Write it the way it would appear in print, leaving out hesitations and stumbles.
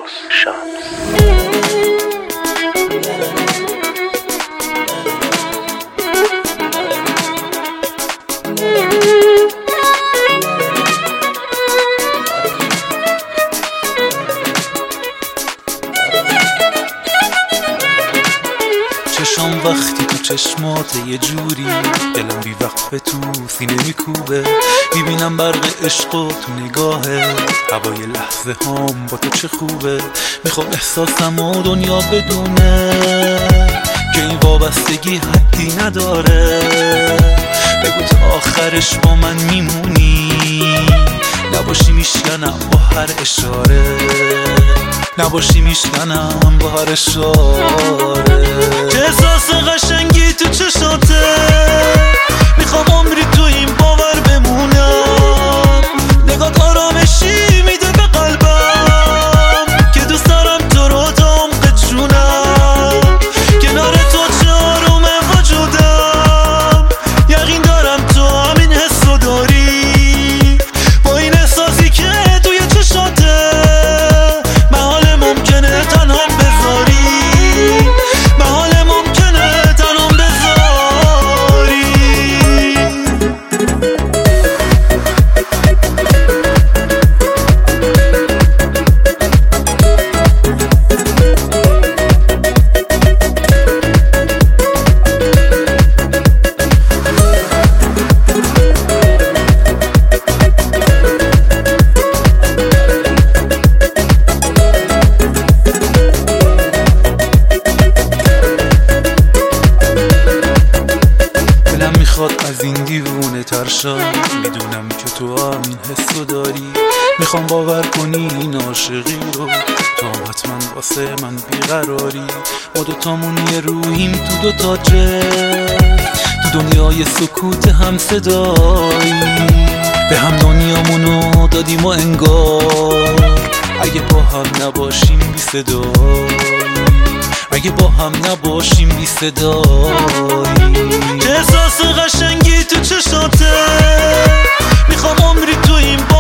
عباس شمس. چشام وقتی تو چشمات یه جوری، دلم بی وقفه تو سینه میکوبه، میبینم برق عشق و تو نگاهه، هوای لحظه هام با تو چه خوبه. میخوام احساسم و دنیا بدونه که این وابستگی حدی نداره. بگو تا آخرش با من میمونی، نباشی میشکنم با هر اشاره، نباشی میشکنم با هر اشاره. چه احساس قشنگی تو چشاته، میخوام عمری تو این باور بمونم. نگات آرامشی میده به قلبم که دوست دارم تو رو تا عمق جونم. کنار تو چه آرومه وجودم، یقین دارم تو همین حسو داری. با این احساسی که توی چشاته، محال ممکنه تنها بذاری، محال ممکنه تنها بذاری. از این دیوونه تر شم، میدونم که تو همین حسو داری. میخوام باور کنی این عاشقی رو، تو حتما واسه من بیقراری. ما دوتامون یه روحیم تو دوتا جه، تو دنیای سکوت هم صدایی. به هم دنیامونو دادیم و انگار اگه با هم نباشیم بی صدایی، اگه با هم نباشیم بی صدایی. چه احساس قشنگی تو چشاته، میخوام عمری تو این